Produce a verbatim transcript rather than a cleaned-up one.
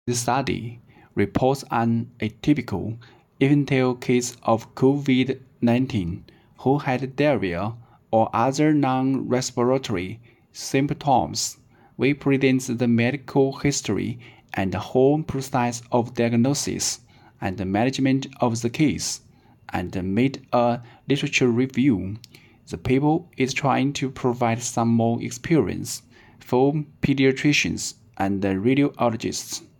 The study reports an atypical infantile case of COVID nineteen who had diarrhea or other non-respiratory symptoms. We present the medical history and whole process of diagnosis and management of the case, and made a literature review. The paper is trying to provide some more experience for pediatricians and radiologists.